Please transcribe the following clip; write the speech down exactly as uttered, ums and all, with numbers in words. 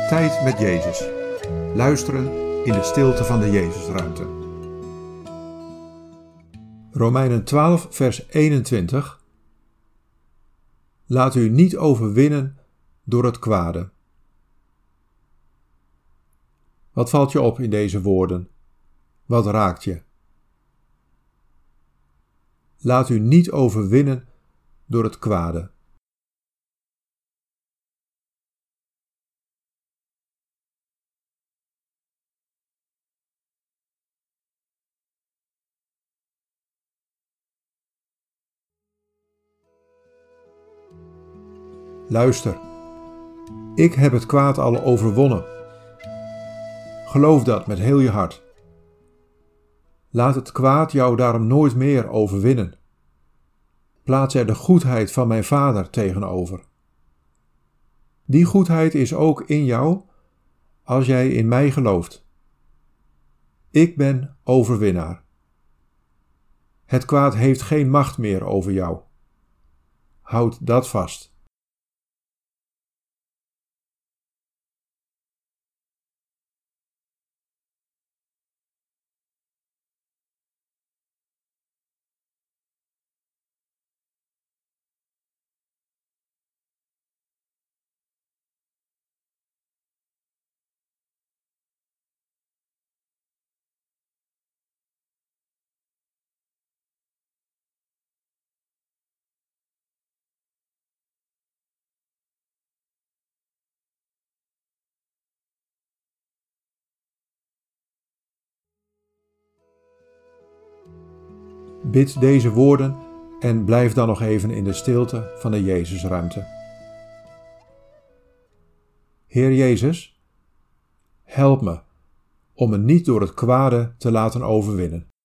Tijd met Jezus. Luisteren in de stilte van de Jezusruimte. Romeinen twaalf vers eenentwintig. Laat u niet overwinnen door het kwade. Wat valt je op in deze woorden? Wat raakt je? Laat u niet overwinnen door het kwade. Luister, ik heb het kwaad al overwonnen. Geloof dat met heel je hart. Laat het kwaad jou daarom nooit meer overwinnen. Plaats er de goedheid van mijn Vader tegenover. Die goedheid is ook in jou als jij in mij gelooft. Ik ben overwinnaar. Het kwaad heeft geen macht meer over jou. Houd dat vast. Bid deze woorden en blijf dan nog even in de stilte van de Jezusruimte. Heer Jezus, help me om me niet door het kwade te laten overwinnen.